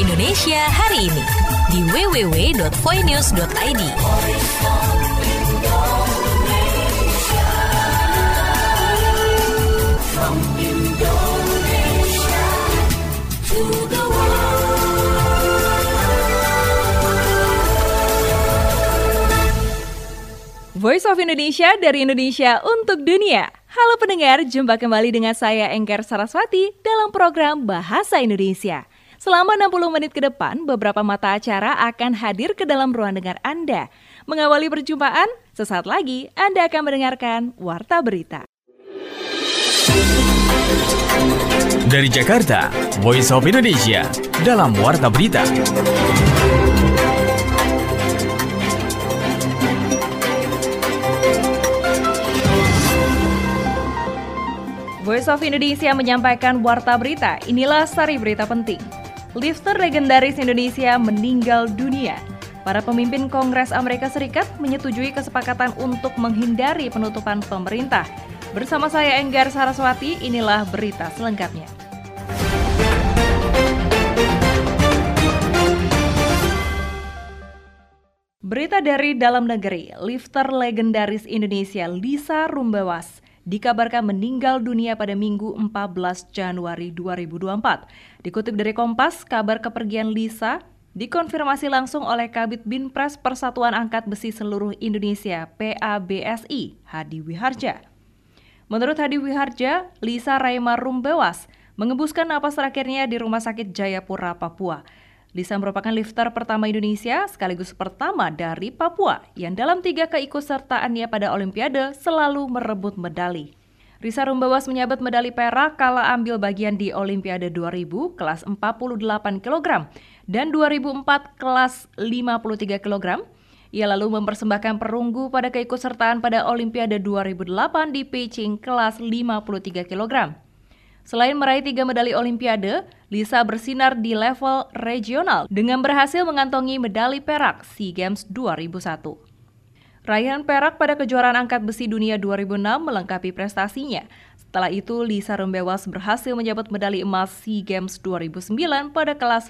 Indonesia hari ini di www.voinews.id. Voice of Indonesia dari Indonesia untuk dunia. Halo pendengar, jumpa kembali dengan saya Engker Saraswati dalam program Bahasa Indonesia. Selama 60 menit ke depan, beberapa mata acara akan hadir ke dalam ruang dengar Anda. Mengawali perjumpaan, sesaat lagi Anda akan mendengarkan Warta Berita. Dari Jakarta, Voice of Indonesia dalam Warta Berita. Voice of Indonesia menyampaikan Warta Berita. Inilah sari berita penting. Lifter legendaris Indonesia meninggal dunia. Para pemimpin Kongres Amerika Serikat menyetujui kesepakatan untuk menghindari penutupan pemerintah. Bersama saya Enggar Saraswati, inilah berita selengkapnya. Berita dari dalam negeri, lifter legendaris Indonesia Lisa Rumbewas dikabarkan meninggal dunia pada Minggu 14 Januari 2024. Dikutip dari Kompas, kabar kepergian Lisa dikonfirmasi langsung oleh Kabid Binpres Persatuan Angkat Besi Seluruh Indonesia PABSI, Hadi Wiharja. Menurut Hadi Wiharja, Lisa Raima Rumbewas mengembuskan napas terakhirnya di Rumah Sakit Jayapura, Papua. Lisa merupakan lifter pertama Indonesia sekaligus pertama dari Papua yang dalam 3 keikutsertaannya pada Olimpiade selalu merebut medali. Lisa Rumbewas menyabet medali perak kala ambil bagian di Olimpiade 2000 kelas 48 kg dan 2004 kelas 53 kg. Ia lalu mempersembahkan perunggu pada keikutsertaan pada Olimpiade 2008 di Beijing kelas 53 kg. Selain meraih 3 medali Olimpiade, Lisa bersinar di level regional dengan berhasil mengantongi medali perak SEA Games 2001. Raihan perak pada kejuaraan angkat besi dunia 2006 melengkapi prestasinya. Setelah itu, Lisa Rumbewas berhasil menjabat medali emas SEA Games 2009 pada kelas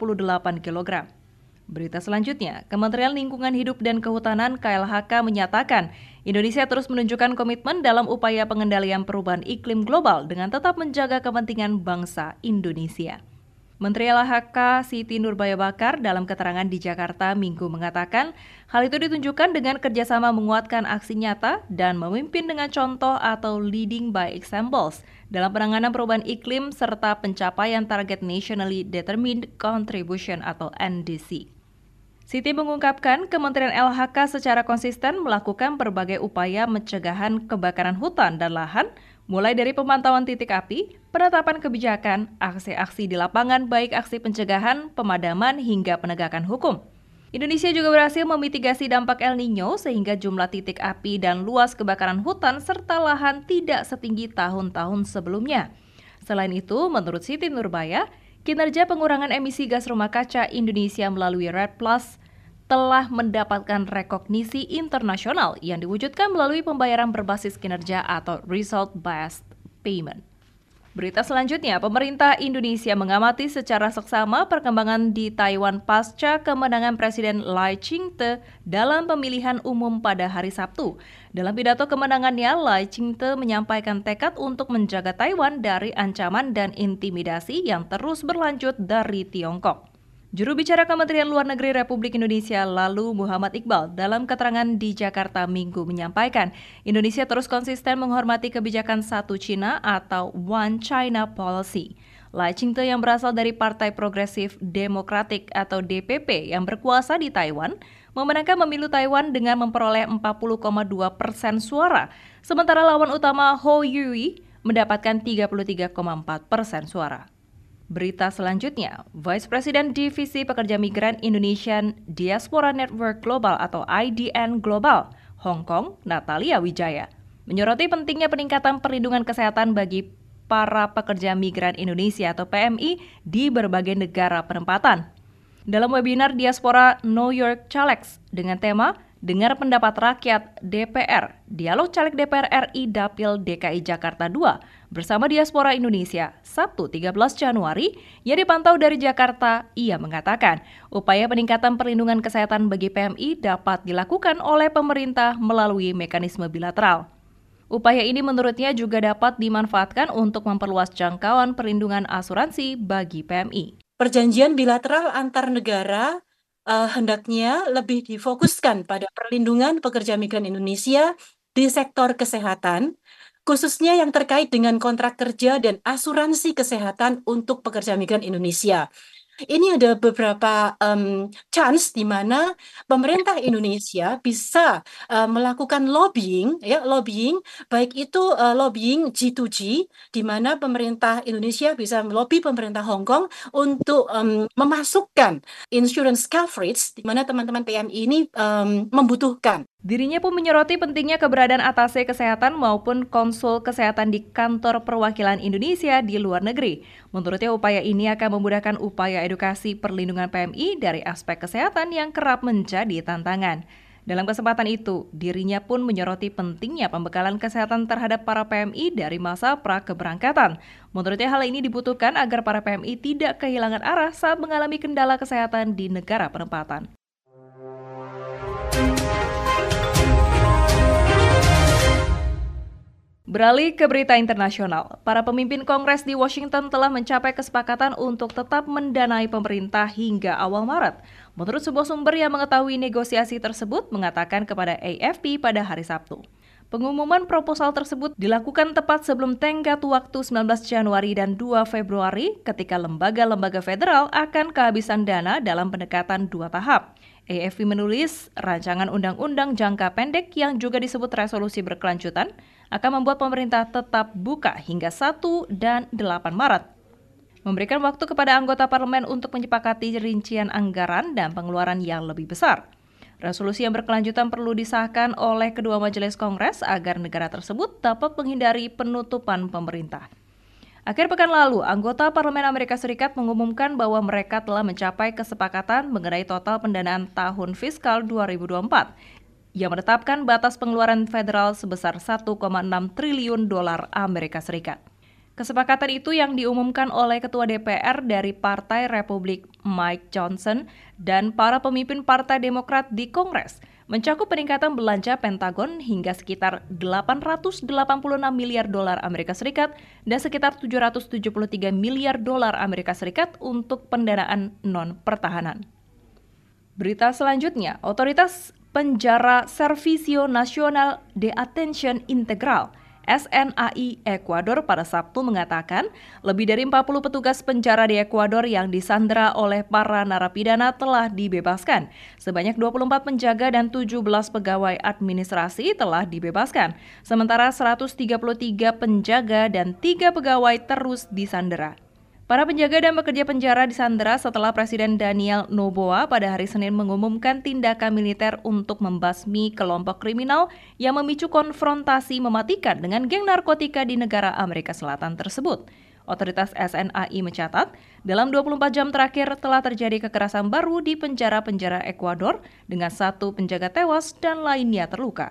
58 kg. Berita selanjutnya, Kementerian Lingkungan Hidup dan Kehutanan KLHK menyatakan Indonesia terus menunjukkan komitmen dalam upaya pengendalian perubahan iklim global dengan tetap menjaga kepentingan bangsa Indonesia. Menteri LHK Siti Nurbaya Bakar dalam keterangan di Jakarta Minggu mengatakan hal itu ditunjukkan dengan kerjasama menguatkan aksi nyata dan memimpin dengan contoh atau leading by examples dalam penanganan perubahan iklim serta pencapaian target Nationally Determined Contribution atau NDC. Siti mengungkapkan Kementerian LHK secara konsisten melakukan berbagai upaya pencegahan kebakaran hutan dan lahan, mulai dari pemantauan titik api, penetapan kebijakan, aksi-aksi di lapangan baik aksi pencegahan, pemadaman hingga penegakan hukum. Indonesia juga berhasil memitigasi dampak El Nino sehingga jumlah titik api dan luas kebakaran hutan serta lahan tidak setinggi tahun-tahun sebelumnya. Selain itu, menurut Siti Nurbaya, kinerja pengurangan emisi gas rumah kaca Indonesia melalui REDD Plus telah mendapatkan rekognisi internasional yang diwujudkan melalui pembayaran berbasis kinerja atau result-based payment. Berita selanjutnya, pemerintah Indonesia mengamati secara seksama perkembangan di Taiwan pasca kemenangan Presiden Lai Ching-te dalam pemilihan umum pada hari Sabtu. Dalam pidato kemenangannya, Lai Ching-te menyampaikan tekad untuk menjaga Taiwan dari ancaman dan intimidasi yang terus berlanjut dari Tiongkok. Juru bicara Kementerian Luar Negeri Republik Indonesia lalu Muhammad Iqbal dalam keterangan di Jakarta Minggu menyampaikan Indonesia terus konsisten menghormati kebijakan satu Cina atau One China Policy. Lai Ching-te yang berasal dari Partai Progresif Demokratik atau DPP yang berkuasa di Taiwan memenangkan pemilu Taiwan dengan memperoleh 40,2% suara, sementara lawan utama Hou Yui mendapatkan 33,4% suara. Berita selanjutnya, Vice President Divisi Pekerja Migran Indonesian Diaspora Network Global atau IDN Global, Hong Kong, Natalia Wijaya, menyoroti pentingnya peningkatan perlindungan kesehatan bagi para pekerja migran Indonesia atau PMI di berbagai negara penempatan. Dalam webinar Diaspora New York Chalex dengan tema Dengar Pendapat Rakyat DPR, Dialog Caleg DPR RI Dapil DKI Jakarta II bersama Diaspora Indonesia, Sabtu 13 Januari, yang dipantau dari Jakarta, ia mengatakan upaya peningkatan perlindungan kesehatan bagi PMI dapat dilakukan oleh pemerintah melalui mekanisme bilateral. Upaya ini menurutnya juga dapat dimanfaatkan untuk memperluas jangkauan perlindungan asuransi bagi PMI. Perjanjian bilateral antar negara hendaknya lebih difokuskan pada perlindungan pekerja migran Indonesia di sektor kesehatan, khususnya yang terkait dengan kontrak kerja dan asuransi kesehatan untuk pekerja migran Indonesia. Ini ada beberapa chance di mana pemerintah Indonesia bisa melakukan lobbying, baik itu lobbying G2G, di mana pemerintah Indonesia bisa melobi pemerintah Hong Kong untuk memasukkan insurance coverage, di mana teman-teman PMI ini membutuhkan. Dirinya pun menyoroti pentingnya keberadaan atase kesehatan maupun konsul kesehatan di kantor perwakilan Indonesia di luar negeri. Menurutnya upaya ini akan memudahkan upaya edukasi perlindungan PMI dari aspek kesehatan yang kerap menjadi tantangan. Dalam kesempatan itu, dirinya pun menyoroti pentingnya pembekalan kesehatan terhadap para PMI dari masa pra-keberangkatan. Menurutnya hal ini dibutuhkan agar para PMI tidak kehilangan arah saat mengalami kendala kesehatan di negara penempatan. Beralih ke berita internasional, para pemimpin Kongres di Washington telah mencapai kesepakatan untuk tetap mendanai pemerintah hingga awal Maret. Menurut sebuah sumber yang mengetahui negosiasi tersebut mengatakan kepada AFP pada hari Sabtu. Pengumuman proposal tersebut dilakukan tepat sebelum tenggat waktu 19 Januari dan 2 Februari ketika lembaga-lembaga federal akan kehabisan dana dalam pendekatan 2 tahap. AFP menulis, rancangan undang-undang jangka pendek yang juga disebut resolusi berkelanjutan akan membuat pemerintah tetap buka hingga 1 dan 8 Maret. Memberikan waktu kepada anggota parlemen untuk menyepakati rincian anggaran dan pengeluaran yang lebih besar. Resolusi yang berkelanjutan perlu disahkan oleh kedua majelis Kongres agar negara tersebut dapat menghindari penutupan pemerintah. Akhir pekan lalu, anggota Parlemen Amerika Serikat mengumumkan bahwa mereka telah mencapai kesepakatan mengenai total pendanaan tahun fiskal 2024 yang menetapkan batas pengeluaran federal sebesar 1,6 triliun dolar Amerika Serikat. Kesepakatan itu yang diumumkan oleh Ketua DPR dari Partai Republik Mike Johnson dan para pemimpin Partai Demokrat di Kongres mencakup peningkatan belanja Pentagon hingga sekitar 886 miliar dolar Amerika Serikat dan sekitar 773 miliar dolar Amerika Serikat untuk pendanaan non-pertahanan. Berita selanjutnya, Otoritas Penjara Servicio Nacional de Atención Integral SNAI Ekuador pada Sabtu mengatakan lebih dari 40 petugas penjara di Ekuador yang disandera oleh para narapidana telah dibebaskan. Sebanyak 24 penjaga dan 17 pegawai administrasi telah dibebaskan, sementara 133 penjaga dan 3 pegawai terus disandera. Para penjaga dan pekerja penjara disandera setelah Presiden Daniel Noboa pada hari Senin mengumumkan tindakan militer untuk membasmi kelompok kriminal yang memicu konfrontasi mematikan dengan geng narkotika di negara Amerika Selatan tersebut. Otoritas SNAI mencatat, dalam 24 jam terakhir telah terjadi kekerasan baru di penjara-penjara Ekuador dengan 1 penjaga tewas dan lainnya terluka.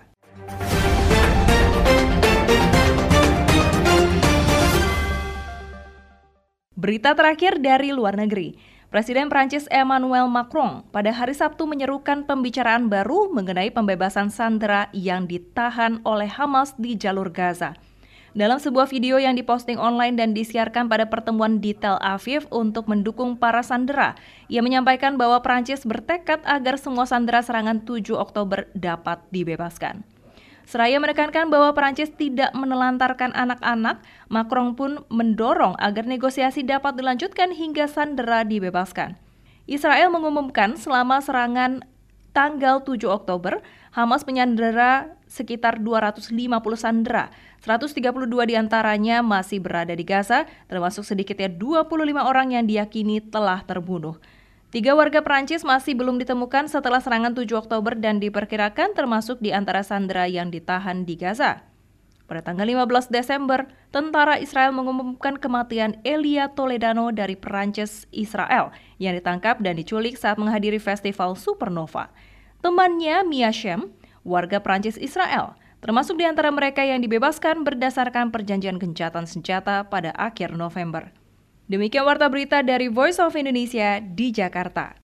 Berita terakhir dari luar negeri. Presiden Prancis Emmanuel Macron pada hari Sabtu menyerukan pembicaraan baru mengenai pembebasan sandera yang ditahan oleh Hamas di jalur Gaza. Dalam sebuah video yang diposting online dan disiarkan pada pertemuan di Tel Aviv untuk mendukung para sandera, ia menyampaikan bahwa Prancis bertekad agar semua sandera serangan 7 Oktober dapat dibebaskan. Seraya menekankan bahwa Perancis tidak menelantarkan anak-anak, Macron pun mendorong agar negosiasi dapat dilanjutkan hingga sandera dibebaskan. Israel mengumumkan selama serangan tanggal 7 Oktober, Hamas menyandera sekitar 250 sandera, 132 diantaranya masih berada di Gaza, termasuk sedikitnya 25 orang yang diyakini telah terbunuh. 3 warga Perancis masih belum ditemukan setelah serangan 7 Oktober dan diperkirakan termasuk di antara sandera yang ditahan di Gaza. Pada tanggal 15 Desember, tentara Israel mengumumkan kematian Elia Toledano dari Perancis Israel yang ditangkap dan diculik saat menghadiri festival Supernova. temannya Mia Shem, warga Prancis Israel, termasuk di antara mereka yang dibebaskan berdasarkan perjanjian gencatan senjata pada akhir November. Demikian warta berita dari Voice of Indonesia di Jakarta.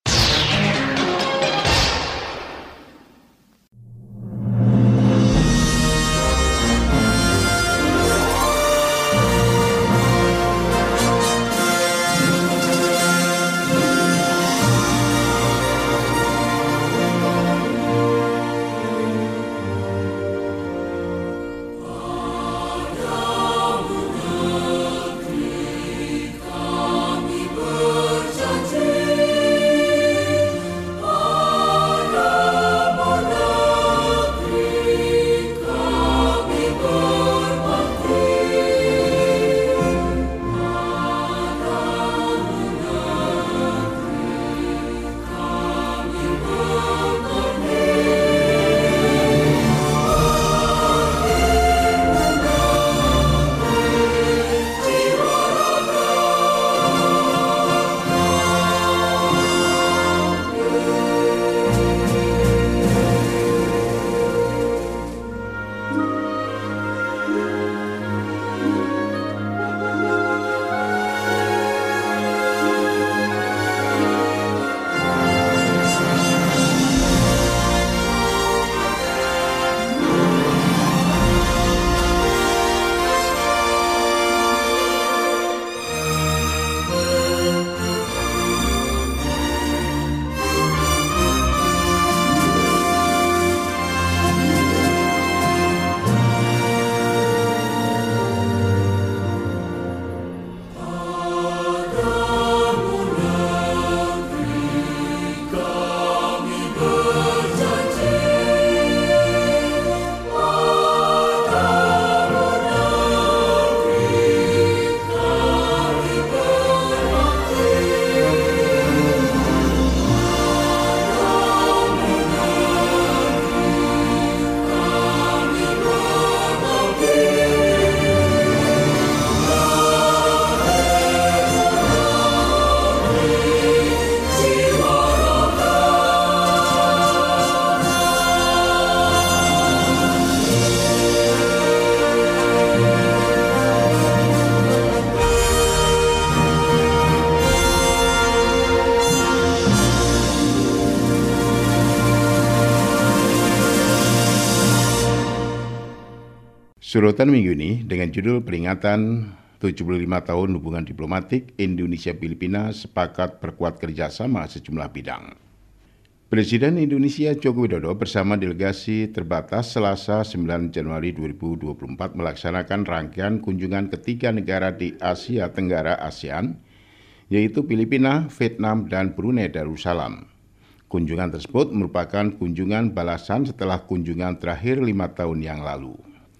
Sorotan minggu ini dengan judul peringatan 75 tahun hubungan diplomatik Indonesia-Filipina sepakat perkuat kerjasama sejumlah bidang. Presiden Indonesia Joko Widodo bersama delegasi terbatas Selasa 9 Januari 2024 melaksanakan rangkaian kunjungan ketiga negara di Asia Tenggara ASEAN, yaitu Filipina, Vietnam, dan Brunei Darussalam. Kunjungan tersebut merupakan kunjungan balasan setelah kunjungan terakhir 5 tahun yang lalu.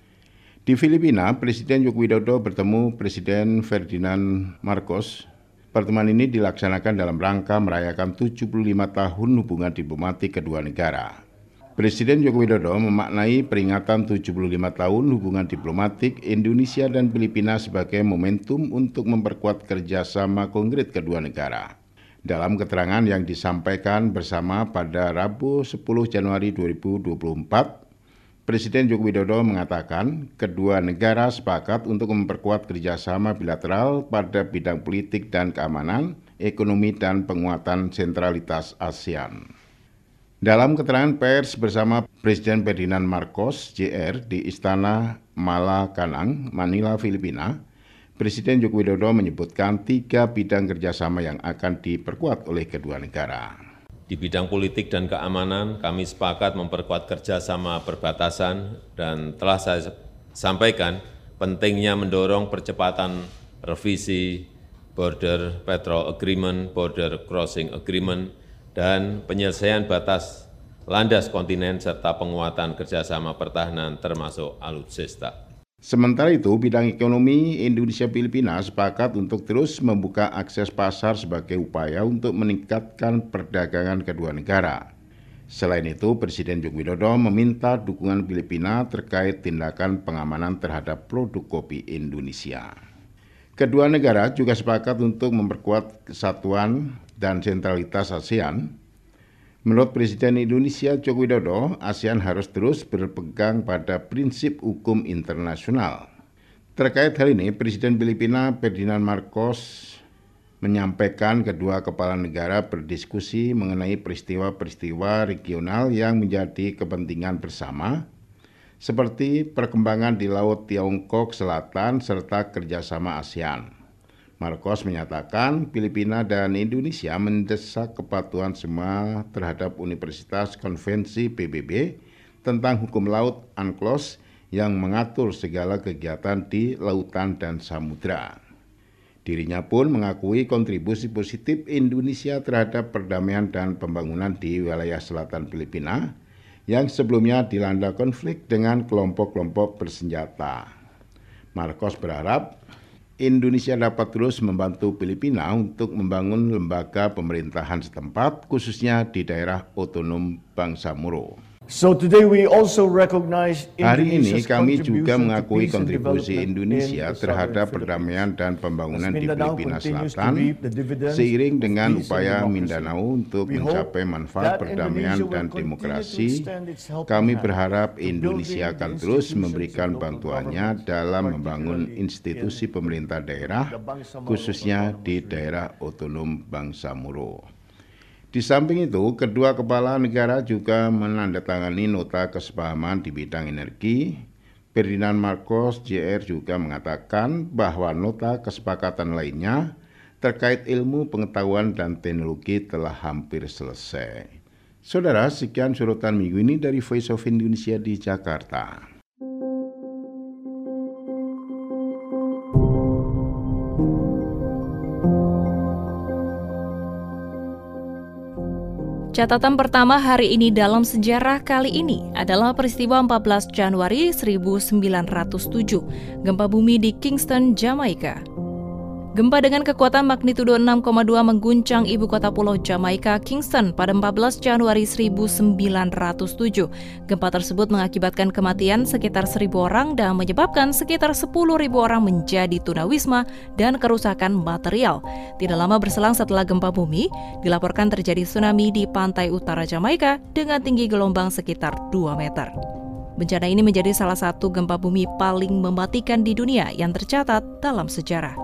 Di Filipina, Presiden Joko Widodo bertemu Presiden Ferdinand Marcos. Pertemuan ini dilaksanakan dalam rangka merayakan 75 tahun hubungan diplomatik kedua negara. Presiden Joko Widodo memaknai peringatan 75 tahun hubungan diplomatik Indonesia dan Filipina sebagai momentum untuk memperkuat kerjasama konkret kedua negara. Dalam keterangan yang disampaikan bersama pada Rabu 10 Januari 2024, Presiden Joko Widodo mengatakan kedua negara sepakat untuk memperkuat kerjasama bilateral pada bidang politik dan keamanan, ekonomi, dan penguatan sentralitas ASEAN. Dalam keterangan pers bersama Presiden Ferdinand Marcos Jr. di Istana Malacanang, Manila, Filipina, Presiden Joko Widodo menyebutkan 3 bidang kerjasama yang akan diperkuat oleh kedua negara. Di bidang politik dan keamanan, kami sepakat memperkuat kerjasama perbatasan dan telah saya sampaikan pentingnya mendorong percepatan revisi Border Patrol Agreement, Border Crossing Agreement, dan penyelesaian batas landas kontinen serta penguatan kerjasama pertahanan termasuk alutsista. Sementara itu, bidang ekonomi Indonesia-Filipina sepakat untuk terus membuka akses pasar sebagai upaya untuk meningkatkan perdagangan kedua negara. Selain itu, Presiden Joko Widodo meminta dukungan Filipina terkait tindakan pengamanan terhadap produk kopi Indonesia. Kedua negara juga sepakat untuk memperkuat kesatuan dan sentralitas ASEAN. Menurut Presiden Indonesia Joko Widodo, ASEAN harus terus berpegang pada prinsip hukum internasional. Terkait hal ini, Presiden Filipina Ferdinand Marcos menyampaikan kedua kepala negara berdiskusi mengenai peristiwa-peristiwa regional yang menjadi kepentingan bersama, seperti perkembangan di Laut Tiongkok Selatan serta kerjasama ASEAN. Marcos menyatakan Filipina dan Indonesia mendesak kepatuhan semua terhadap Universitas Konvensi PBB tentang hukum laut UNCLOS yang mengatur segala kegiatan di lautan dan samudra. Dirinya pun mengakui kontribusi positif Indonesia terhadap perdamaian dan pembangunan di wilayah selatan Filipina yang sebelumnya dilanda konflik dengan kelompok-kelompok bersenjata. Marcos berharap Indonesia dapat terus membantu Filipina untuk membangun lembaga pemerintahan setempat, khususnya di daerah otonom Bangsamoro. So today we also recognize Hari ini kami juga mengakui kontribusi Indonesia terhadap perdamaian dan pembangunan di Filipina Selatan, seiring dengan upaya Mindanao untuk mencapai manfaat perdamaian dan demokrasi. Kami berharap Indonesia akan terus memberikan bantuannya dalam membangun institusi pemerintah daerah, khususnya di daerah otonom Bangsamoro. Di samping itu, kedua kepala negara juga menandatangani nota kesepahaman di bidang energi. Ferdinand Marcos Jr. juga mengatakan bahwa nota kesepakatan lainnya terkait ilmu pengetahuan dan teknologi telah hampir selesai. Saudara, sekian sorotan minggu ini dari Voice of Indonesia di Jakarta. Catatan pertama hari ini dalam sejarah kali ini adalah peristiwa 14 Januari 1907, gempa bumi di Kingston, Jamaika. Gempa dengan kekuatan magnitudo 6,2 mengguncang ibu kota pulau Jamaika, Kingston, pada 14 Januari 1907. Gempa tersebut mengakibatkan kematian sekitar 1.000 orang dan menyebabkan sekitar 10.000 orang menjadi tunawisma dan kerusakan material. Tidak lama berselang setelah gempa bumi, dilaporkan terjadi tsunami di pantai utara Jamaika dengan tinggi gelombang sekitar 2 meter. Bencana ini menjadi salah satu gempa bumi paling mematikan di dunia yang tercatat dalam sejarah.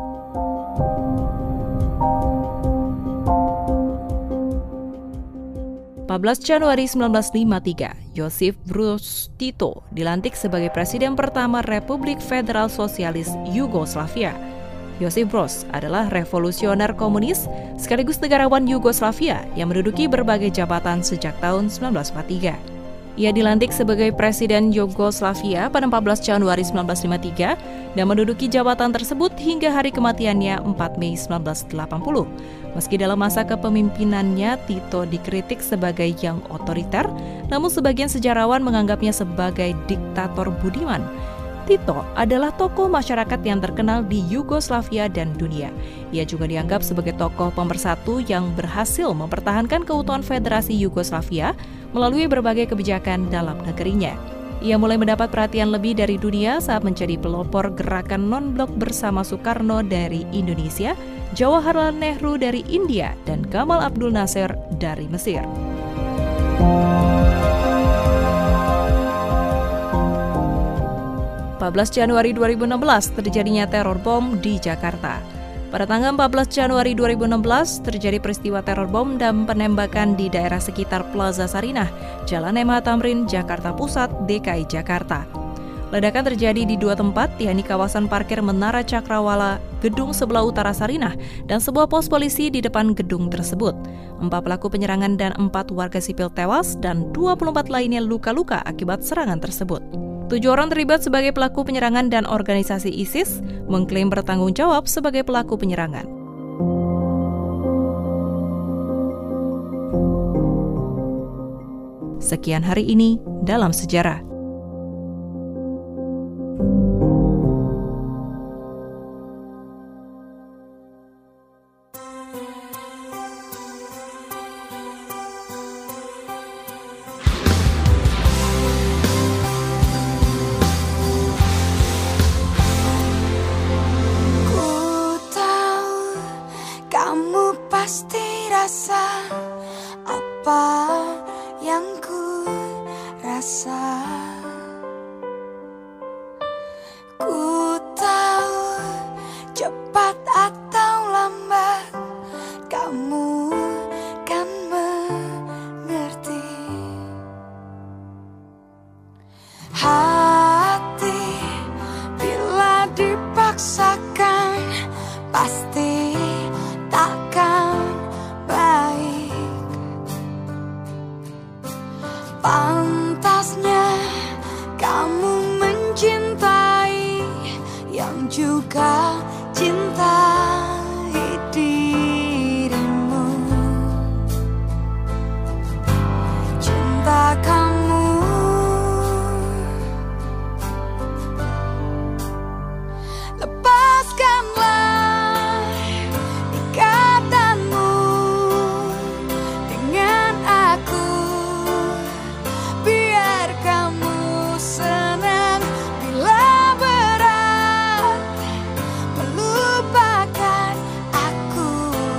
14 Januari 1953, Josip Broz Tito dilantik sebagai presiden pertama Republik Federal Sosialis Yugoslavia. Josip Broz adalah revolusioner komunis sekaligus negarawan Yugoslavia yang menduduki berbagai jabatan sejak tahun 1943. Ia dilantik sebagai Presiden Yugoslavia pada 14 Januari 1953 dan menduduki jabatan tersebut hingga hari kematiannya 4 Mei 1980. Meski dalam masa kepemimpinannya Tito dikritik sebagai yang otoriter, namun sebagian sejarawan menganggapnya sebagai diktator budiman. Tito adalah tokoh masyarakat yang terkenal di Yugoslavia dan dunia. Ia juga dianggap sebagai tokoh pemersatu yang berhasil mempertahankan keutuhan Federasi Yugoslavia melalui berbagai kebijakan dalam negerinya. Ia mulai mendapat perhatian lebih dari dunia saat menjadi pelopor gerakan non-blok bersama Soekarno dari Indonesia, Jawaharlal Nehru dari India, dan Gamal Abdul Nasser dari Mesir. (14 Januari 2016 terjadinya teror bom di Jakarta. Pada tanggal 14 Januari 2016 terjadi peristiwa teror bom dan penembakan di daerah sekitar Plaza Sarinah, Jalan MH Tamrin, Jakarta Pusat, DKI Jakarta. Ledakan terjadi di dua tempat, yakni kawasan parkir Menara Cakrawala, gedung sebelah utara Sarinah, dan sebuah pos polisi di depan gedung tersebut. 4 pelaku penyerangan dan 4 warga sipil tewas dan 24 lainnya luka-luka akibat serangan tersebut. 7 orang terlibat sebagai pelaku penyerangan dan organisasi ISIS mengklaim bertanggung jawab sebagai pelaku penyerangan. Sekian hari ini dalam sejarah. Kamu pasti rasa apa apa yang ku rasa. Ku tahu cepat atau lambat kamu kan mengerti. Hati bila dipaksakan pasti takkan baik. Pantasnya kamu mencintai yang juga cintai dirimu. Cinta kamu lepaskanlah ikatanmu dengan aku, biar kamu senang bila berat melupakan aku.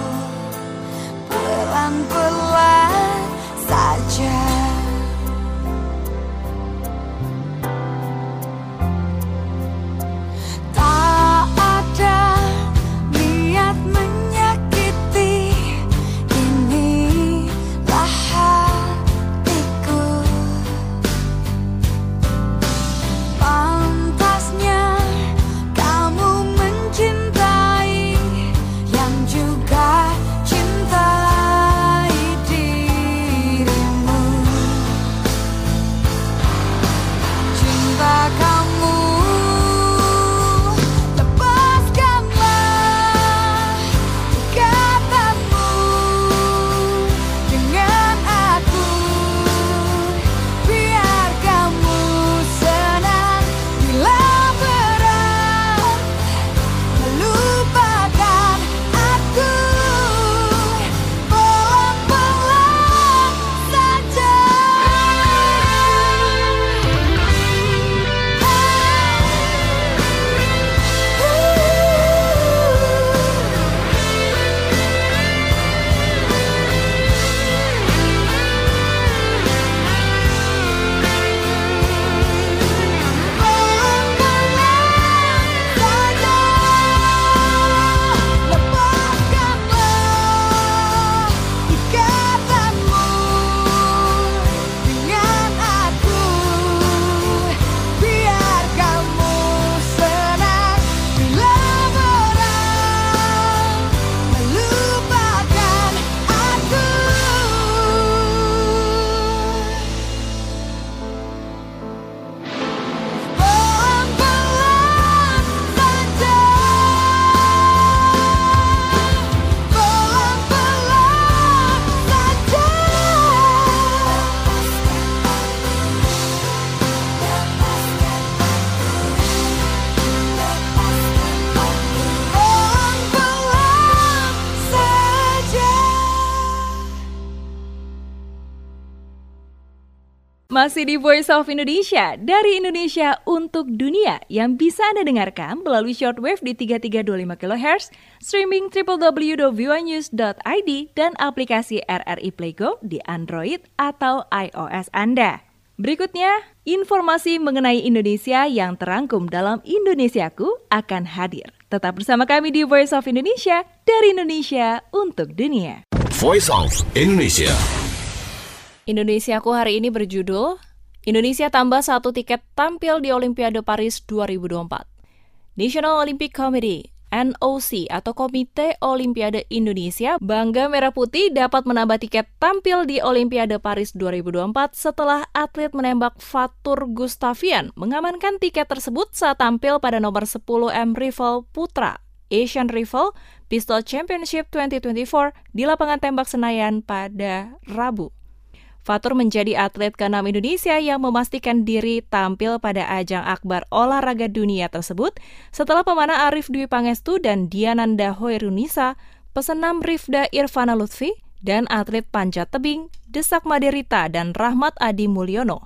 Pelan-pelan saja. Tak ada niat menyakiti, inilah hatiku. Pantasnya kamu mencintai yang juga cintai dirimu. Cinta kamu lepaskanlah ikatanmu dengan aku, biar kamu senang bila berat melupakan aku. Pelan-pelan saja. Lepaskanlah ikatanmu dengan aku, biar kamu senang bila berat melupakan aku. Pelan-pelan saja. Pelan-pelan saja. Pelan-pelan saja. Masih di Voice of Indonesia, dari Indonesia untuk dunia, yang bisa Anda dengarkan melalui shortwave di 3325 kHz, streaming www.voanews.id, dan aplikasi RRI Playgo di Android atau iOS Anda. Berikutnya, informasi mengenai Indonesia yang terangkum dalam Indonesiaku akan hadir. Tetap bersama kami di Voice of Indonesia, dari Indonesia untuk dunia. Voice of Indonesia. Indonesiaku hari ini berjudul Indonesia tambah 1 tiket tampil di Olimpiade Paris 2024. National Olympic Committee NOC atau Komite Olimpiade Indonesia bangga merah putih dapat menambah tiket tampil di Olimpiade Paris 2024 setelah atlet menembak Fatur Gustavian mengamankan tiket tersebut saat tampil pada nomor 10M Rifle Putra Asian Rifle Pistol Championship 2024 di lapangan tembak Senayan pada Rabu. Fatur menjadi atlet ke-6 Indonesia yang memastikan diri tampil pada ajang akbar olahraga dunia tersebut setelah pemanah Arief Dwi Pangestu dan Diananda Hoirunisa, pesenam Rifda Irvana Lutfi, dan atlet panjat tebing Desak Maderita dan Rahmat Adi Mulyono.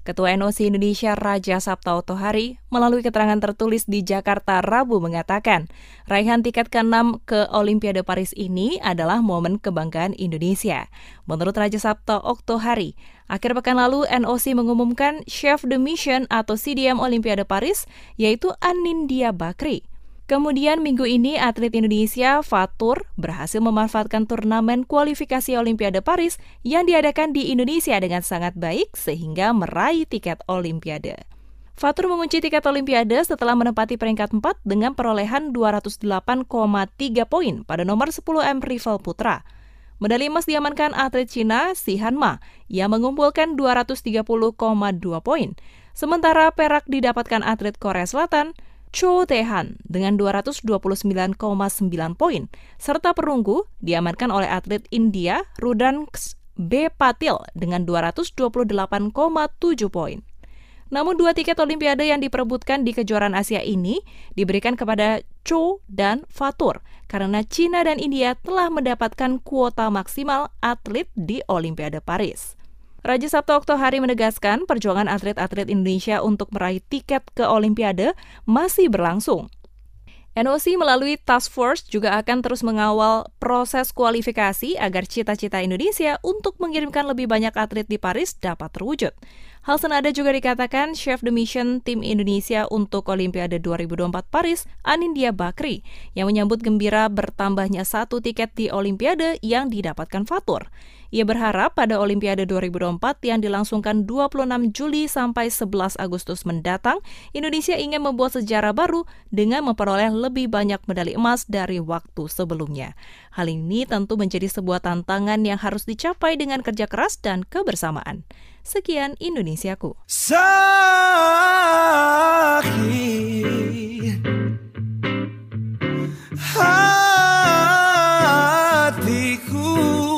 Ketua NOC Indonesia Raja Sabta Oktohari melalui keterangan tertulis di Jakarta Rabu mengatakan, raihan tiket ke-6 ke Olimpiade Paris ini adalah momen kebanggaan Indonesia. Menurut Raja Sabta Oktohari, akhir pekan lalu NOC mengumumkan Chef de Mission atau CDM Olimpiade Paris, yaitu Anindya Bakri. Kemudian minggu ini atlet Indonesia Fatur berhasil memanfaatkan turnamen kualifikasi Olimpiade Paris yang diadakan di Indonesia dengan sangat baik sehingga meraih tiket Olimpiade. Fatur mengunci tiket Olimpiade setelah menempati peringkat 4 dengan perolehan 208,3 poin pada nomor 10m rival putra. Medali emas diamankan atlet Cina Si Hanma yang mengumpulkan 230,2 poin. Sementara perak didapatkan atlet Korea Selatan Cho Tae-han dengan 229,9 poin, serta perunggu diamankan oleh atlet India Rudraksh B. Patil dengan 228,7 poin. Namun 2 tiket Olimpiade yang diperebutkan di kejuaraan Asia ini diberikan kepada Cho dan Fatur karena China dan India telah mendapatkan kuota maksimal atlet di Olimpiade Paris. Raja Sabta Oktohari menegaskan perjuangan atlet-atlet Indonesia untuk meraih tiket ke Olimpiade masih berlangsung. NOC melalui Task Force juga akan terus mengawal proses kualifikasi agar cita-cita Indonesia untuk mengirimkan lebih banyak atlet di Paris dapat terwujud. Hal senada juga dikatakan Chef de Mission tim Indonesia untuk Olimpiade 2024 Paris, Anindya Bakri, yang menyambut gembira bertambahnya 1 tiket di Olimpiade yang didapatkan Fatur. Ia berharap pada Olimpiade 2024 yang dilangsungkan 26 Juli sampai 11 Agustus mendatang, Indonesia ingin membuat sejarah baru dengan memperoleh lebih banyak medali emas dari waktu sebelumnya. Hal ini tentu menjadi sebuah tantangan yang harus dicapai dengan kerja keras dan kebersamaan. Sekian Indonesiaku. Sakit hatiku,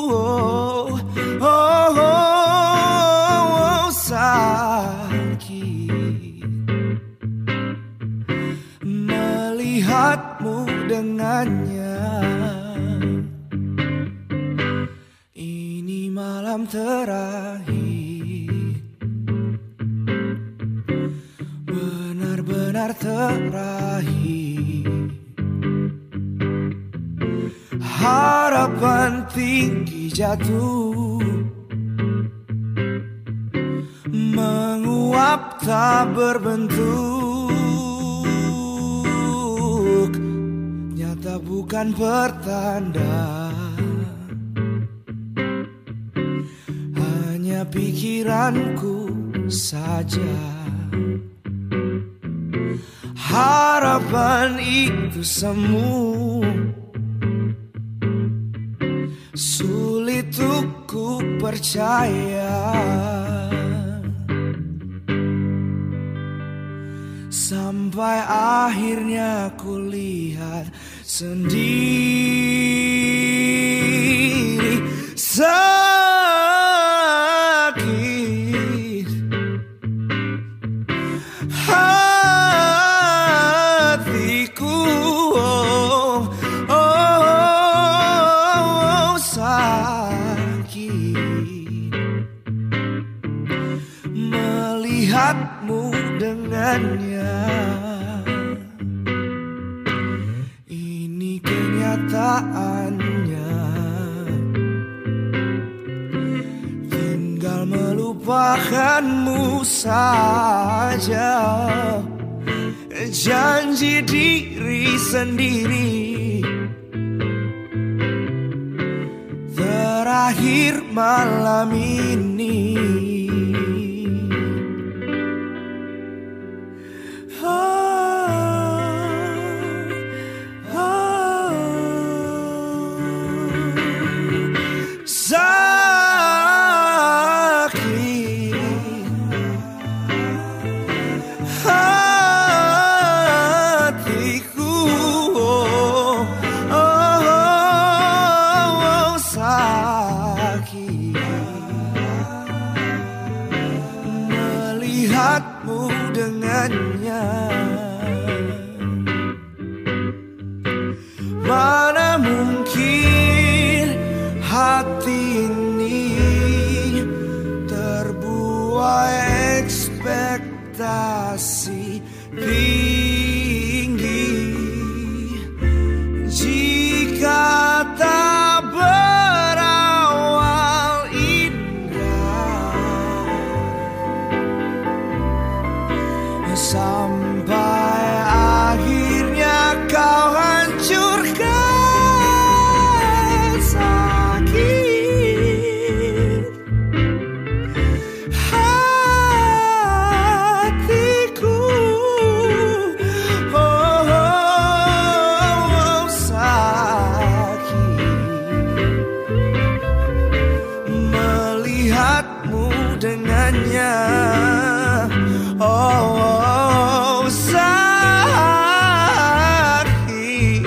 sakit melihatmu dengannya. Ini malam terakhir, benar terakhir. Harapan tinggi jatuh, menguap tak berbentuk, nyata bukan pertanda, hanya pikiranku saja. Harapan itu semu, sulit untuk ku percaya. Sampai akhirnya ku lihat sendiri. Sakit hatiku, sakit melihatmu dengannya. Ini kenyataannya, tinggal melupakanmu saja. Janji diri sendiri, terakhir malam ini. Melihatmu dengannya, mana mungkin hati ini terbuai berprestasi tinggi. Jika tak berawal indah, sampai akhirnya kau hancurkan sakit hatiku. Sakit melihatmu dengannya. Sakit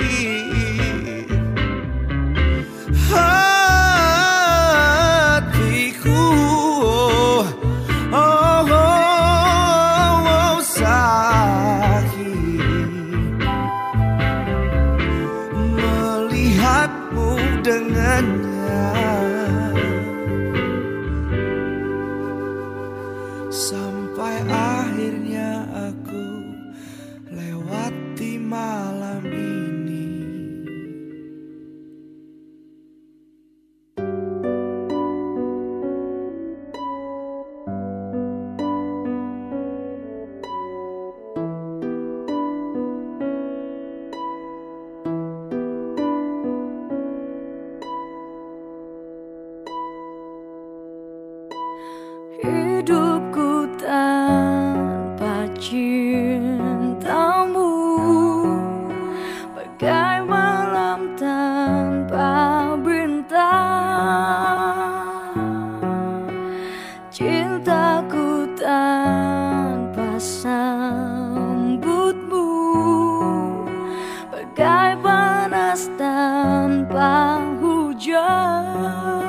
hatiku. Sakit melihatmu dengannya. Sampai akhirnya aku lewati malam ini. Hidupku tanpa cintamu bagai malam tanpa bintang. Cintaku tanpa sambutmu bagai panas tanpa hujan.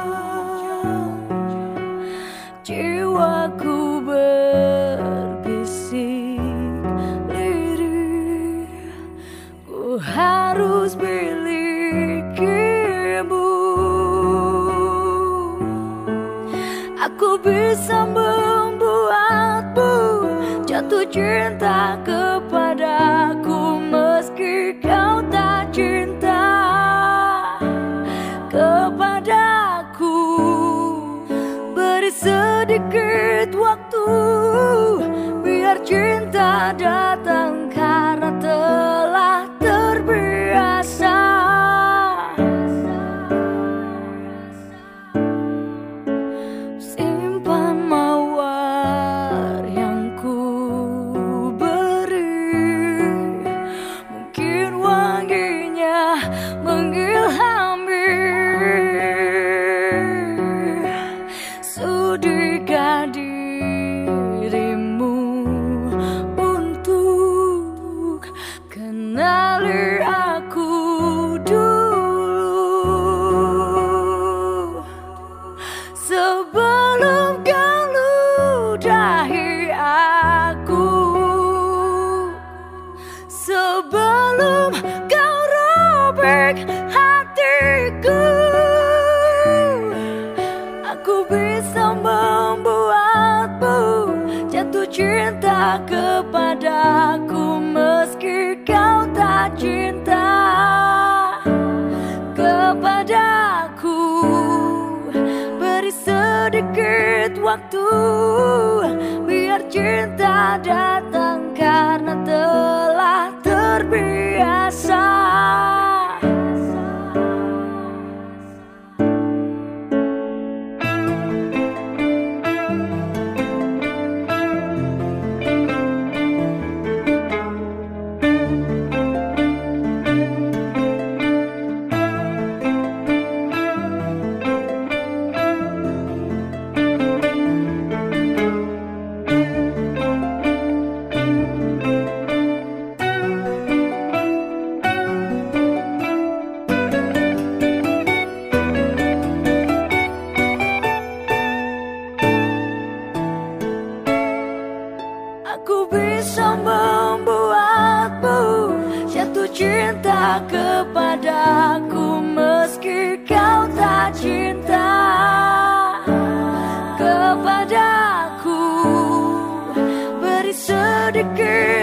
Jiwaku berbisik lirih, ku harus milikimu. Aku bisa membuatmu jatuh cinta kepadaku meski kau tak cinta kepadaku. Beri sedikit waktu biar cinta datang karena telah terbiasa. Simpan mawar yang ku beri, mungkin wanginya mengilhami. Sudikah dirimu untuk kenali aku dulu, sebelum kau ludahi aku, sebelum kau robek hatiku. Aku bisa membuatmu jatuh cinta kepadaku meski kau tak cinta kepadaku. Beri sedikit waktu biar cinta datang karena telah terbiasa.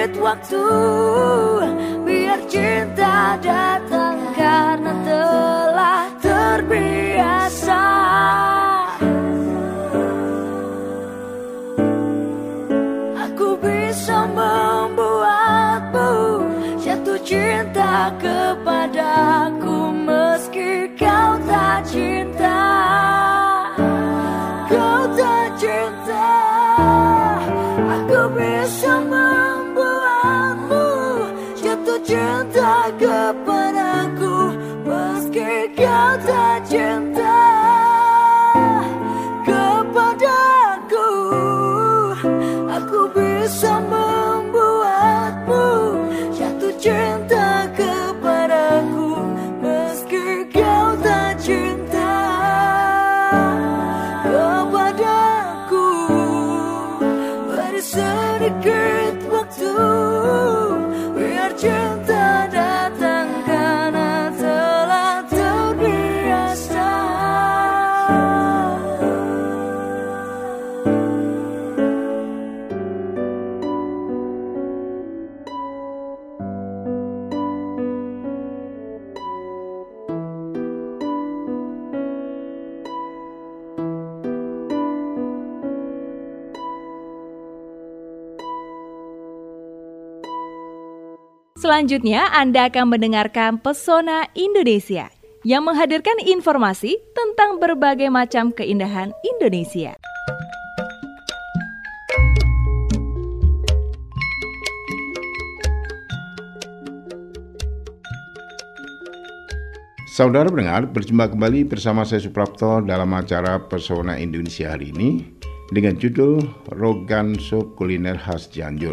sedikit waktu, biar cinta datang karena telah terbiasa. Aku bisa membuatmu jatuh cinta kepadaku meski kau tak cinta. Kau tak cinta, aku bisa membuatmu jatuh cinta kepadaku meski kau tak cinta kepadaku. Aku bisa membuatmu jatuh cinta kepadaku meski kau tak cinta kepadaku. Beri sedikit waktu, biar cinta datang karena telah terbiasa. Selanjutnya, Anda akan mendengarkan Pesona Indonesia yang menghadirkan informasi tentang berbagai macam keindahan Indonesia. Saudara pendengar, berjumpa kembali bersama saya Suprapto dalam acara Pesona Indonesia hari ini dengan judul Rogan Sup Kuliner Khas Cianjur.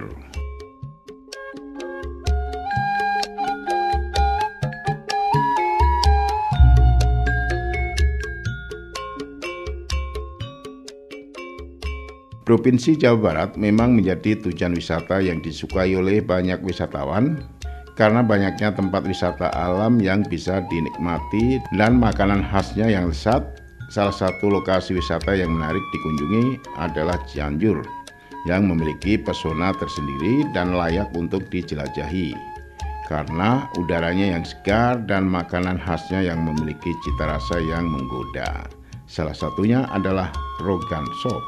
Provinsi Jawa Barat memang menjadi tujuan wisata yang disukai oleh banyak wisatawan karena banyaknya tempat wisata alam yang bisa dinikmati dan makanan khasnya yang lezat. Salah satu lokasi wisata yang menarik dikunjungi adalah Cianjur yang memiliki pesona tersendiri dan layak untuk dijelajahi karena udaranya yang segar dan makanan khasnya yang memiliki cita rasa yang menggoda. Salah satunya adalah Rogan Shop.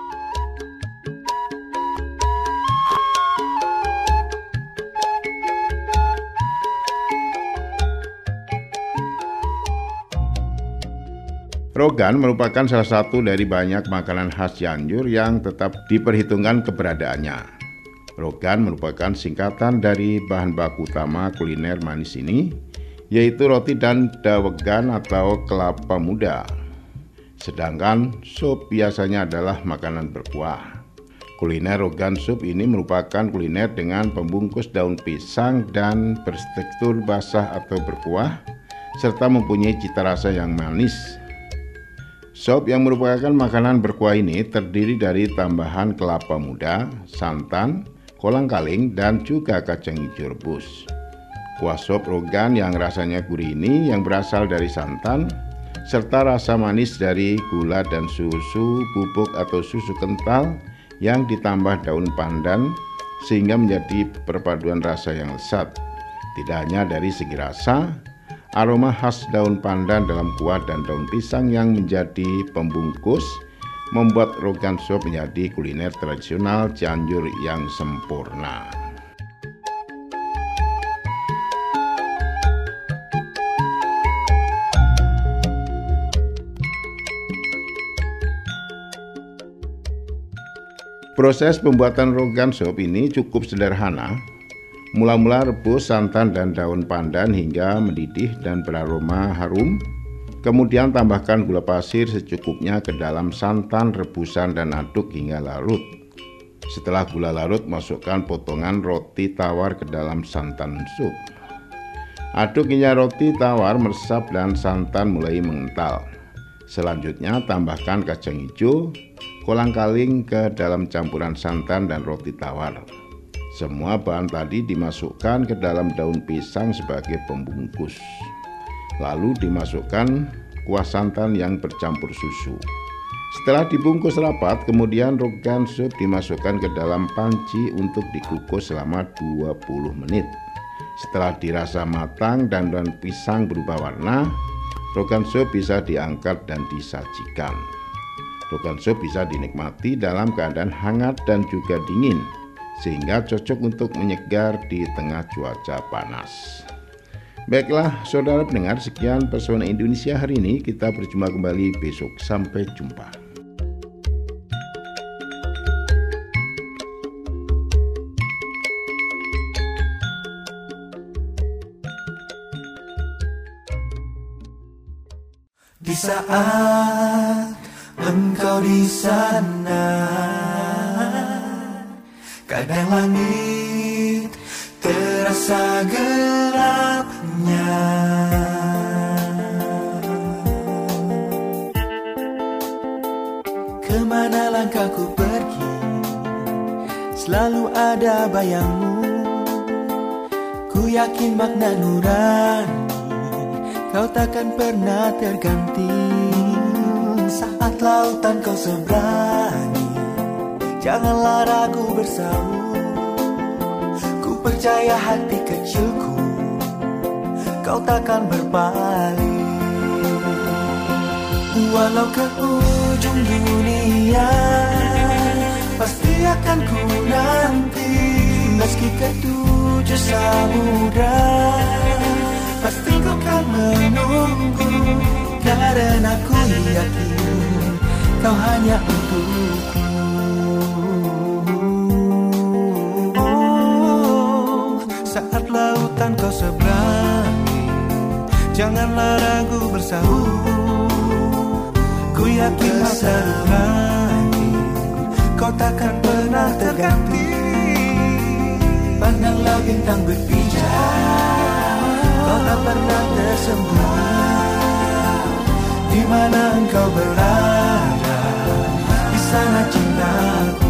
Rogan merupakan salah satu dari banyak makanan khas Cianjur yang tetap diperhitungkan keberadaannya. Rogan merupakan singkatan dari bahan baku utama kuliner manis ini, yaitu roti dan dawegan atau kelapa muda. Sedangkan sup biasanya adalah makanan berkuah. Kuliner Rogan Sup ini merupakan kuliner dengan pembungkus daun pisang dan bertekstur basah atau berkuah, serta mempunyai cita rasa yang manis. Sop yang merupakan makanan berkuah ini terdiri dari tambahan kelapa muda, santan, kolang-kaling, dan juga kacang hijau rebus. Kuah sop rogan yang rasanya gurih ini yang berasal dari santan, serta rasa manis dari gula dan susu bubuk atau susu kental yang ditambah daun pandan sehingga menjadi perpaduan rasa yang lezat. Tidak hanya dari segi rasa, aroma khas daun pandan dalam kuah dan daun pisang yang menjadi pembungkus membuat Rogan Shop menjadi kuliner tradisional Cianjur yang sempurna. Proses pembuatan Rogan Shop ini cukup sederhana. Mula-mula rebus santan dan daun pandan hingga mendidih dan beraroma harum. Kemudian tambahkan gula pasir secukupnya ke dalam santan rebusan dan aduk hingga larut. Setelah gula larut, masukkan potongan roti tawar ke dalam santan sup. Aduk hingga roti tawar meresap dan santan mulai mengental. Selanjutnya tambahkan kacang hijau, kolang-kaling ke dalam campuran santan dan roti tawar. Semua bahan tadi dimasukkan ke dalam daun pisang sebagai pembungkus. Lalu dimasukkan kuah santan yang bercampur susu. Setelah dibungkus rapat, kemudian rogan sup dimasukkan ke dalam panci untuk dikukus selama 20 menit. Setelah dirasa matang dan daun pisang berubah warna, rogan sup bisa diangkat dan disajikan. Rogan sup bisa dinikmati dalam keadaan hangat dan juga dingin, sehingga cocok untuk menyegar di tengah cuaca panas. Baiklah, saudara pendengar, sekian Pesona Indonesia hari ini. Kita berjumpa kembali besok. Sampai jumpa. Di saat engkau di sana, kadang langit terasa gelapnya. Kemana langkahku pergi, selalu ada bayangmu. Ku yakin makna nurani kau takkan pernah terganti. Saat lautan kau seberangi, janganlah ragu bersaut. Ku percaya hati kecilku, kau takkan berpaling. Walau ke ujung dunia, pasti akan ku nanti. Meski ke 7 samudra, pasti ku kan menunggu. Karena ku yakin kau hanya untukku. Saat lautan kau seberangi, janganlah ragu bersaut. Ku yakin masa depanmu kau takkan pernah terganti. Pandanglah bintang berpijar, kau tak pernah tersembunyi. Di mana engkau berada, di sana cintaku.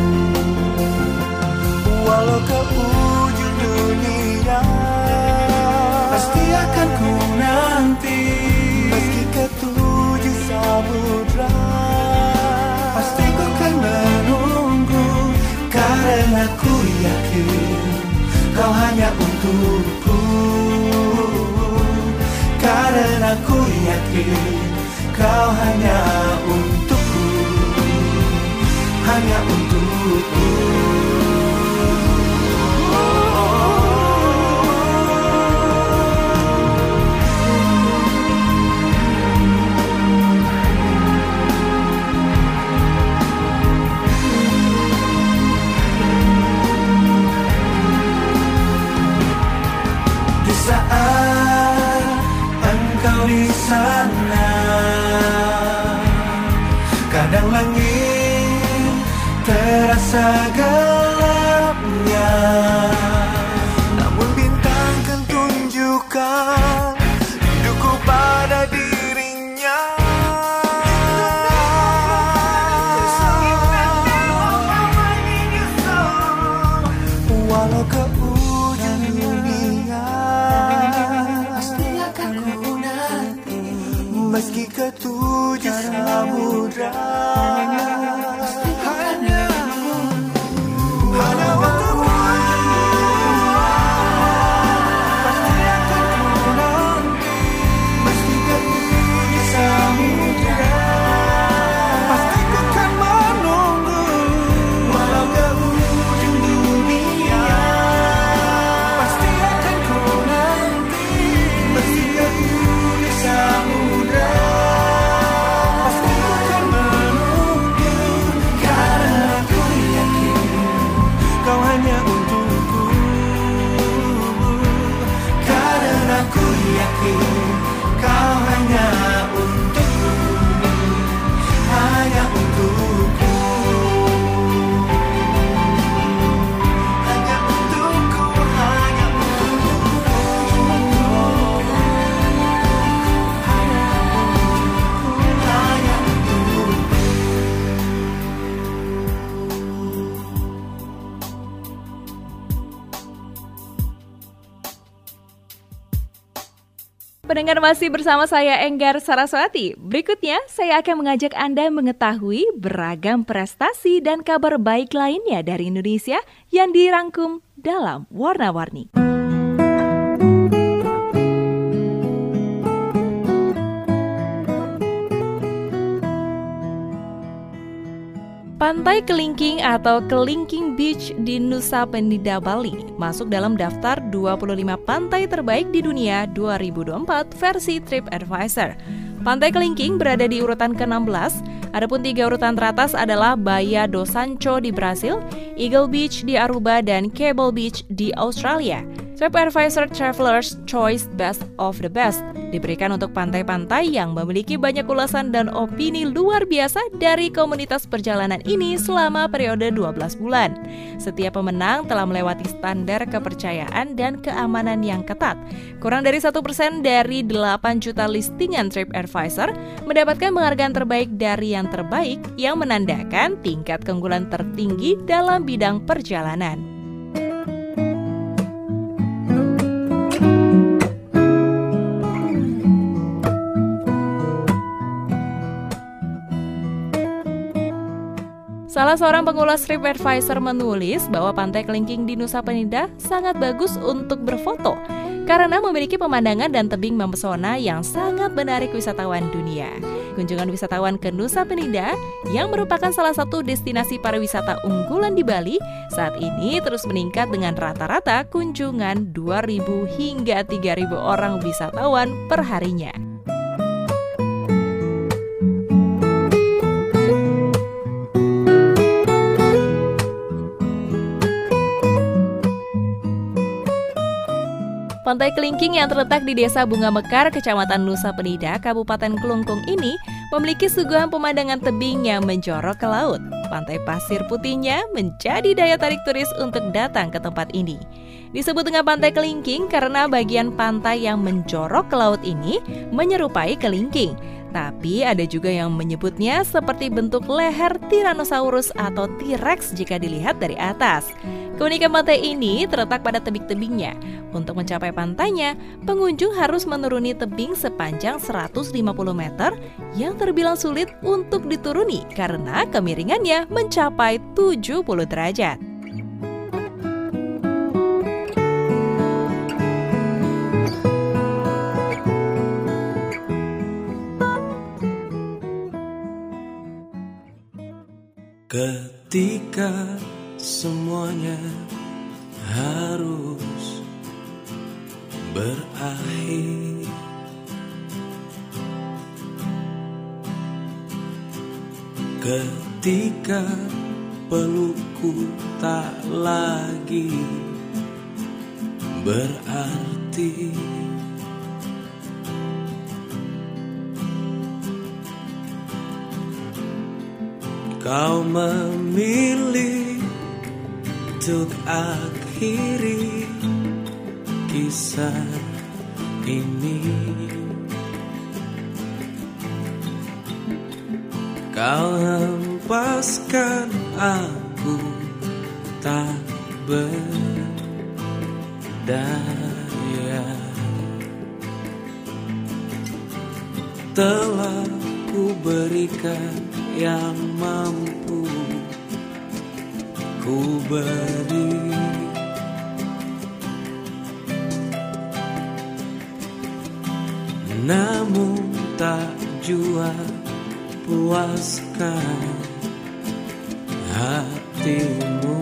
Walau ke ujung dunia, pasti akan ku nanti. Meski ke 7 samudra, pasti ku kan menunggu. Karena ku yakin kau hanya untukku. Karena ku yakin kau hanya untukku, hanya untukku. Di saat engkau di sana, kadang langit terasa gelapnya, namun bintang kan tunjukkan rinduku pada dirinya. Walau ke ujung dunia, pasti akan ku nanti. Meski ke 7 samudra, hanya untukku. Pasti akan ku nanti. Meski ke 7 samudra, pasti ku kan menunggu. Walau ke ujung dunia, pasti akan ku nanti. Meski ke 7 samudra, pasti ku kan menunggu. Pendengar masih bersama saya Enggar Saraswati. Berikutnya saya akan mengajak Anda mengetahui beragam prestasi dan kabar baik lainnya dari Indonesia yang dirangkum dalam Warna-Warni. Pantai Kelingking atau Kelingking Beach di Nusa Penida, Bali masuk dalam daftar 25 pantai terbaik di dunia 2024 versi TripAdvisor. Pantai Kelingking berada di urutan ke-16, adapun 3 urutan teratas adalah Baía do Sancho di Brasil, Eagle Beach di Aruba, dan Cable Beach di Australia. TripAdvisor Traveler's Choice Best of the Best diberikan untuk pantai-pantai yang memiliki banyak ulasan dan opini luar biasa dari komunitas perjalanan ini selama periode 12 bulan. Setiap pemenang telah melewati standar kepercayaan dan keamanan yang ketat. Kurang dari 1% dari 8 juta listingan TripAdvisor mendapatkan penghargaan terbaik dari yang terbaik yang menandakan tingkat keunggulan tertinggi dalam bidang perjalanan. Salah seorang pengulas TripAdvisor menulis bahwa Pantai Kelingking di Nusa Penida sangat bagus untuk berfoto karena memiliki pemandangan dan tebing mempesona yang sangat menarik wisatawan dunia. Kunjungan wisatawan ke Nusa Penida yang merupakan salah satu destinasi pariwisata unggulan di Bali saat ini terus meningkat dengan rata-rata kunjungan 2.000 hingga 3.000 orang wisatawan per harinya. Pantai Kelingking yang terletak di Desa Bunga Mekar, Kecamatan Nusa Penida, Kabupaten Kelungkung ini memiliki suguhan pemandangan tebing yang menjorok ke laut. Pantai pasir putihnya menjadi daya tarik turis untuk datang ke tempat ini. Disebut dengan Pantai Kelingking karena bagian pantai yang menjorok ke laut ini menyerupai kelingking. Tapi ada juga yang menyebutnya seperti bentuk leher Tyrannosaurus atau T-Rex jika dilihat dari atas. Keunikan pantai ini terletak pada tebing-tebingnya. Untuk mencapai pantainya, pengunjung harus menuruni tebing sepanjang 150 meter yang terbilang sulit untuk dituruni karena kemiringannya mencapai 70 derajat. Ketika semuanya harus berakhir, ketika pelukku tak lagi berarti, kau memilih untuk akhiri kisah ini. Kau hempaskan aku tak berdaya. Telah ku berikan yang mampu ku beri, namun tak jua puaskan hatimu.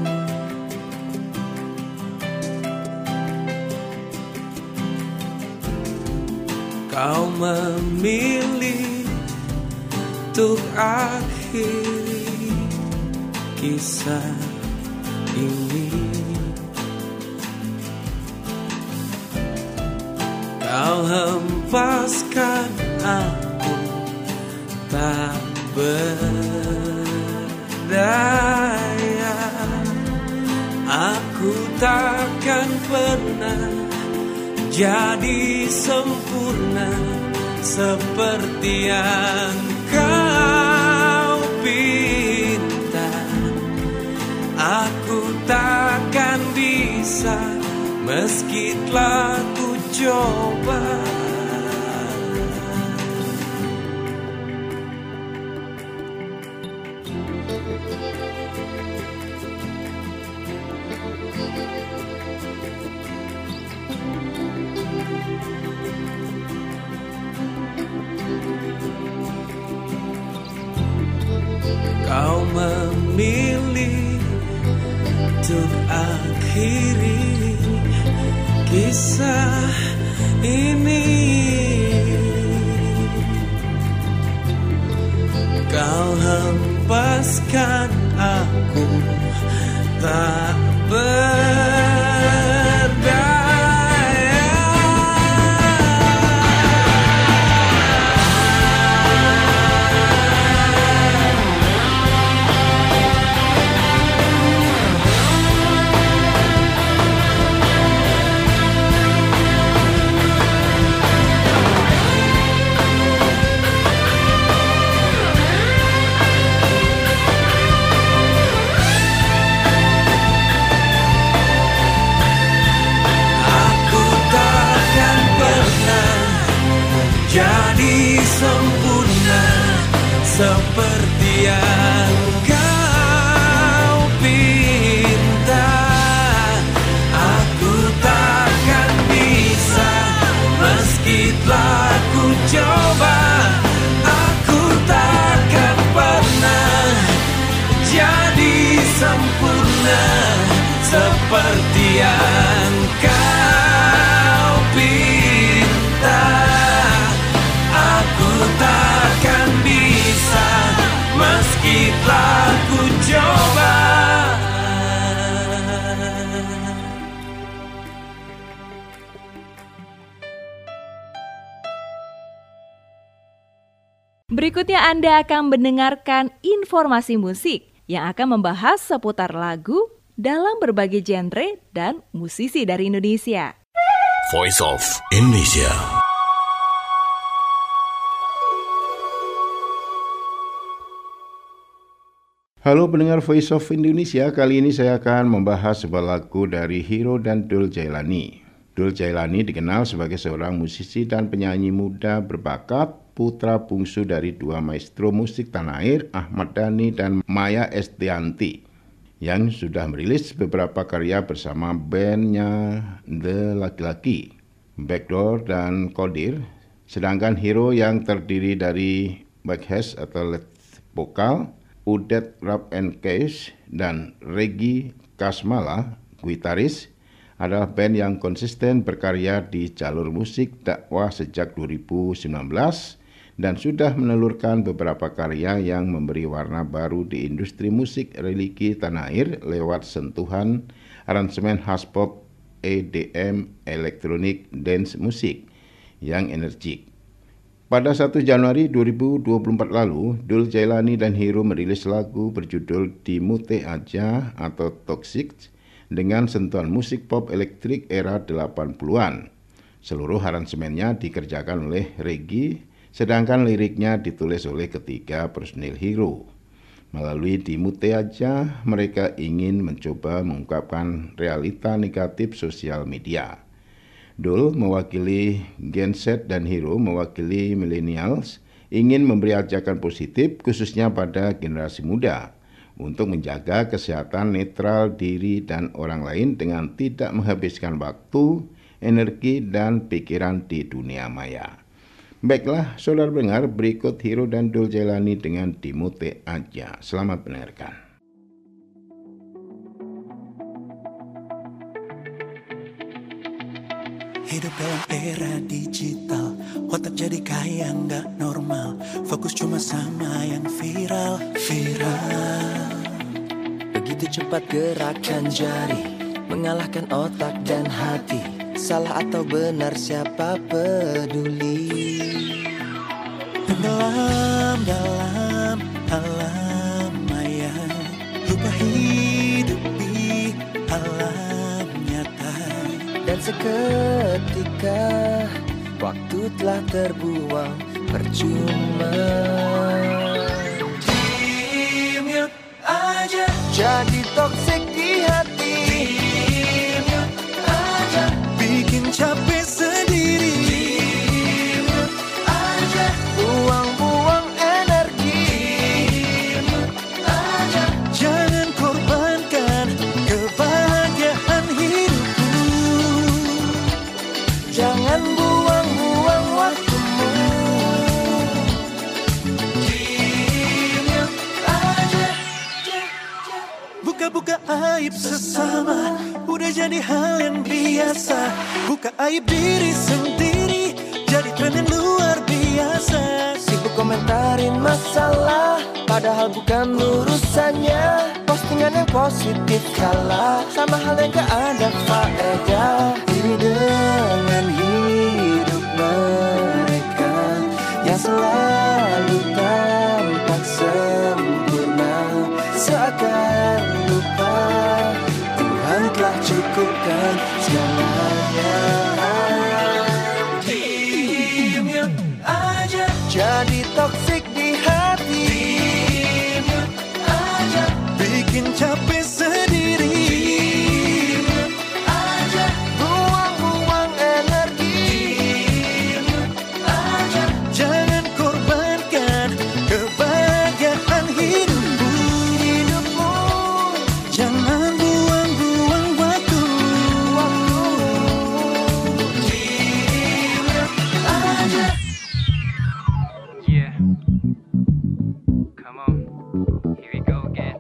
Kau memilih untuk akhiri kisah ini. Kau hempaskan aku tak berdaya. Aku takkan pernah jadi sempurna seperti yang kau pinta. Aku takkan bisa meski telah ku coba. kau memilih untuk akhiri kisah ini. Kau hempaskan aku tak berdaya. Jadi sempurna seperti yang kau pinta. Aku takkan bisa meski telah ku coba. Aku takkan pernah jadi sempurna seperti yang kau pinta. Aku takkan bisa meski telah ku coba. Berikutnya Anda akan mendengarkan informasi musik yang akan membahas seputar lagu dalam berbagai genre dan musisi dari Indonesia. Voice of Indonesia. Halo pendengar Voice of Indonesia, kali ini saya akan membahas sebuah lagu dari Hiro dan Dul Jailani. Dul Jailani dikenal sebagai seorang musisi dan penyanyi muda berbakat, putra bungsu dari dua maestro musik tanah air, Ahmad Dhani dan Maya Estianty, yang sudah merilis beberapa karya bersama bandnya The Laki-Laki, Backdoor dan Kodir. Sedangkan Hiro yang terdiri dari backhash atau lead vokal, Udet Rap and Case, dan Regi Kasmala, gitaris, adalah band yang konsisten berkarya di jalur musik dakwah sejak 2019 dan sudah menelurkan beberapa karya yang memberi warna baru di industri musik religi tanah air lewat sentuhan aransemen khas pop, EDM, elektronik, dance musik yang energik. Pada 1 Januari 2024 lalu, Dul Jailani dan Hiro merilis lagu berjudul Dimute Aja atau Toxic dengan sentuhan musik pop elektrik era 80-an. Seluruh aransemennya dikerjakan oleh Regi, sedangkan liriknya ditulis oleh ketiga personil Hiro. Melalui Dimute Aja, mereka ingin mencoba mengungkapkan realita negatif sosial media. Dul mewakili Gen Z dan Hiro mewakili millennials, ingin memberi ajakan positif khususnya pada generasi muda untuk menjaga kesehatan netral diri dan orang lain dengan tidak menghabiskan waktu, energi, dan pikiran di dunia maya. Baiklah, saudara pendengar, berikut Hiro dan Dul Jailani dengan Dimute Aja. Selamat mendengarkan. Hidup dalam era digital, otak jadi kaya nggak normal, fokus cuma sama yang viral. Begitu cepat gerakan jari, mengalahkan otak dan hati. Salah atau benar siapa peduli. Tenggelam dalam alam maya, lupa hidup di alam nyata. Dan seketika waktu telah terbuang percuma. Dimute aja, jadi toksik di hati. dimute aja, bikin capek sendiri. Dimute aja, Buang-buang energi. dimute aja, jangan korbankan kebahagiaan hidupmu. Jangan buang-buang waktumu. Dimute aja, aib sesama udah jadi hal yang biasa. Buka aib diri sendiri jadi tren yang luar biasa. Sibuk komentarin masalah padahal bukan urusannya. Postingan yang positif kalah sama hal yang gak ada faedah. Ini dengan hidup mereka yang selalu tampak sempurna, seakan lupa Tuhan telah cukupkan segalanya. Diam aja jadi toksik di hati, Diam aja bikin capek sendiri. diam aja buang-buang energi, Diam aja jangan korbankan kebahagiaan hidupmu. Jangan buang-buang waktu. diam aja. Yeah. Come on. Here we go again.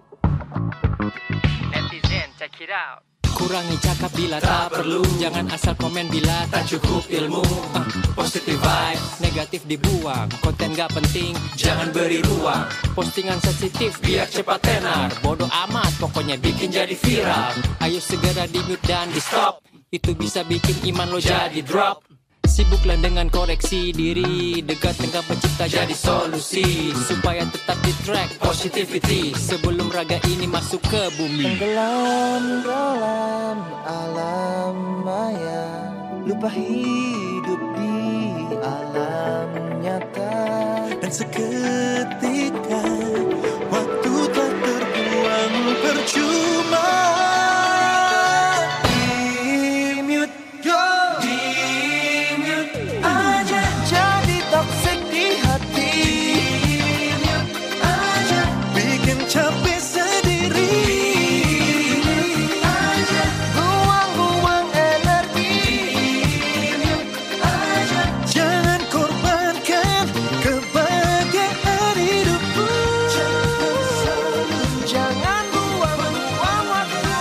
Netizen, check it out. Kurangi cakap bila tak perlu, jangan asal komen bila tak cukup ilmu. Positive vibes, negatif dibuang, konten gak penting, jangan beri ruang. Postingan sensitif biar cepat tenar, bodoh amat pokoknya bikin jadi viral. Ayo segera di mute dan di stop, itu bisa bikin iman lo jadi drop. Sibuklah dengan koreksi diri, dekat dengan pencipta jadi solusi, supaya tetap di track positivity sebelum raga ini masuk ke bumi. Tenggelam dalam alam maya, lupa hidup di alam nyata. Dan seketika waktu telah terbuang percuma. Di-mute, go! Di-mute aja Jadi toksik di hati, Di-mute aja bikin capek sendiri. aja buang-buang energi, aja Jangan korbankan kebahagiaan hidupmu. jangan buang-buang waktu.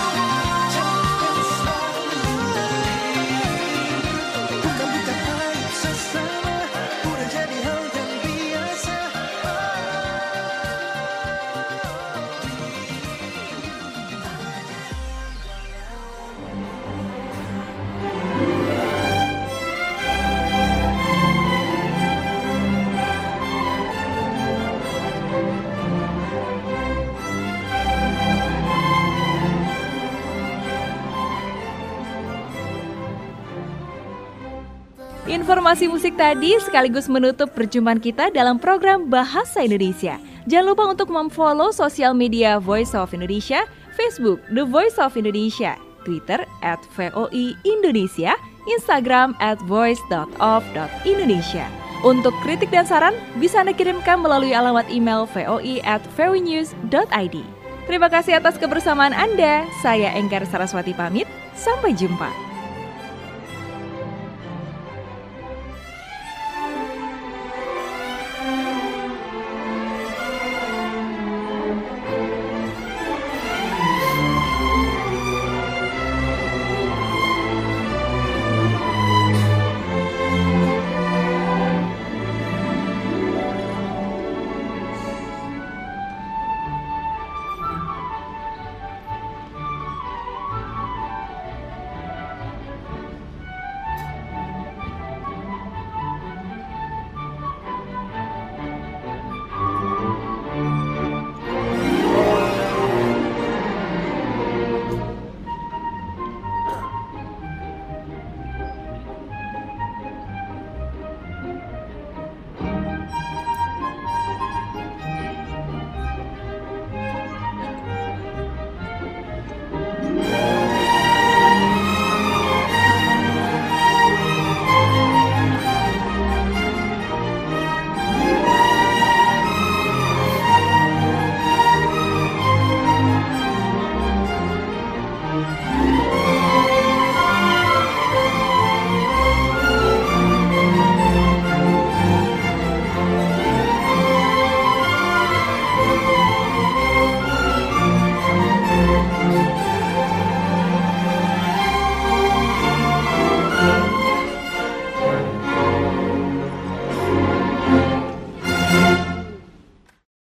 Bukan aib sesama udah jadi hal yang biasa. Informasi musik tadi sekaligus menutup perjumpaan kita dalam program Bahasa Indonesia. Jangan lupa untuk memfollow sosial media Voice of Indonesia, Facebook The Voice of Indonesia, Twitter @VOI Indonesia, Instagram @voice.of.indonesia. Untuk kritik dan saran bisa Anda kirimkan melalui alamat email voi@voinews.id. Terima kasih atas kebersamaan Anda. Saya Enggar Saraswati pamit. Sampai jumpa.